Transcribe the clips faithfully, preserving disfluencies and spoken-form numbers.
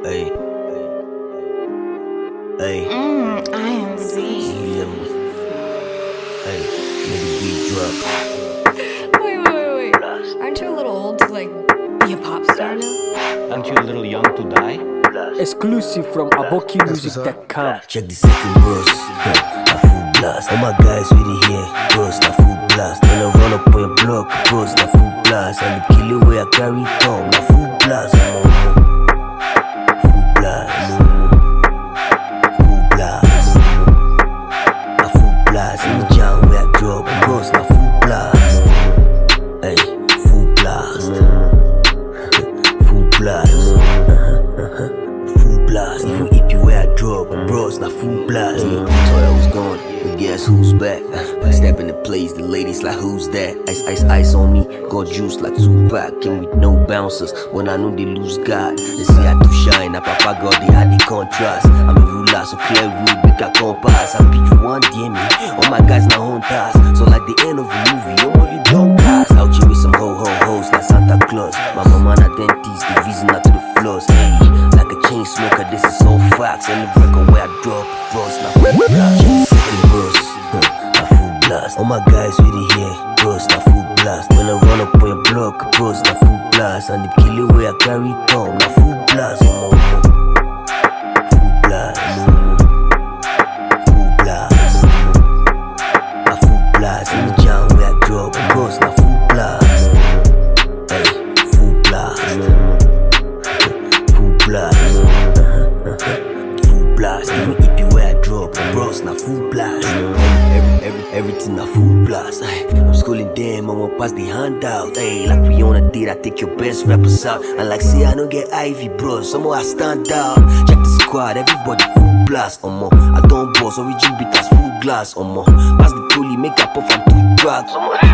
Hey, hey, Mm, I am Z. Hey, nigga beat drop. Wait, wait, wait, wait. Aren't you a little old to like be a pop star now? Aren't you a little young to die? Exclusive from aboki music dot com. Check the second verse, huh, a full blast. All my guys really here, bros, na full blast. When I run up on your block, bros, na full blast. And the kill it where I carry come, na full blast. No, no. Full blast, no, no. Full blast, a full blast. In the jam where I drop, bros, na full blast. Hey, full blast, full blast. Full blast, even if you where I drop, bros, na full blast. Mm. Thought I was gone, but guess who's back? Step in the place, the ladies like who's that? Ice, ice, ice on me, got juice like Tupac. Came with no bouncers, when I know they lose God. They say I too shine, I papa got the high the contrast. I'm a ruler, so clear road, make a compass. I beat you one D M me, all my guys now on task. So like the end of a movie, you only don't cast. Out here with some ho ho hoes like Santa Claus. My mama na dentist, the reason not to the floors. Hey, like a chain smoker, this is all facts. And the record where I drop, bros, na full blast. Check the second verse, huh, na full blast. All my guys really here, bros, na full blast. When I run up on your block, bros, na full blast. And the kill it where I carry come, na full blast. Oh, oh, oh. Full blast, no, no. Full blast, a full blast. In the jam where I drop, bros, na full blast. Hey, full blast. Full blast, full blast. Even if you where I drop, bros, na full blast. Every, every, everything na full blast. I'm schooling them, I'ma pass the handout. Hey, like we on a date, I take your best rappers out. And like say I don't get Ivy, bros, somehow I stand out. Check the squad, everybody full blast. Omo, I don't boss, origin beaters full glass. Omo, pass the pulley, make up off and two drugs.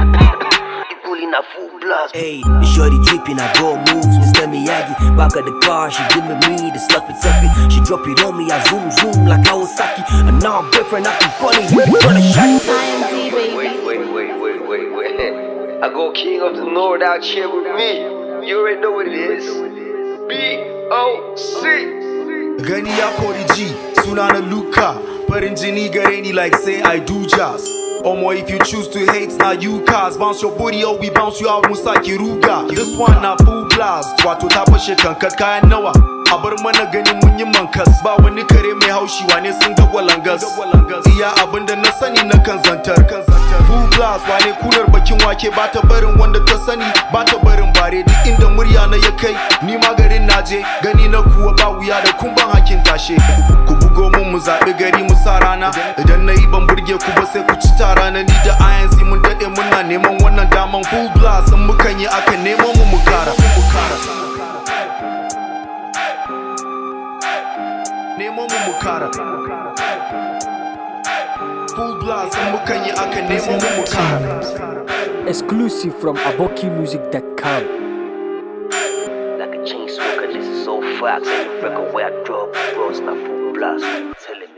In a full blast. Hey, the shorty dripping, I go moves. Mister Miyagi, back of the car, she give me me the sloppy toppy. She drop it on me, I zoom zoom like Kawasaki. And now I'm boyfriend acting funny. You wanna shot it? I am Z, baby. Wait, wait, wait, wait, wait, wait. I go King of the North out here with me. You already know what it is. B O C. Gani ya kori G, suna na Luka. Farin jini gare ni like say I do jazz. Omo, if you choose to hate, now you cars. Bounce your booty or we bounce you out musa kiruga. This one na full blast. Wato ta fashe kankat kayan nawa. A bar mana ganin mun yi mankas. Ba wani kare mai haushi wane sun ga walangas. Iya abinda na sani na kan zantar. Full blast wane kunar bakin wake ba ta barin wanda ta sani. Ba ta barin bare duk inda murya na ya kai. Ni ma garin naje gani na kuwa ba wuya da kumban hakin tashe. Ku bugo mun mu zaɓi gari mu sa rana. Idan na yi ban burge ku ba sai ku ci tara na ni da I N Z mun daɗe muna neman wannan daman full blast. In mukan yi aka neman mu mu kara. Nemo mu mu kara. Full blast, in mukan yi aka nemo mu mu kara. Exclusive from aboki music dot com. Like a chain smoker, this is all facts. And the record where I drop, bros, na full blast. Tell it.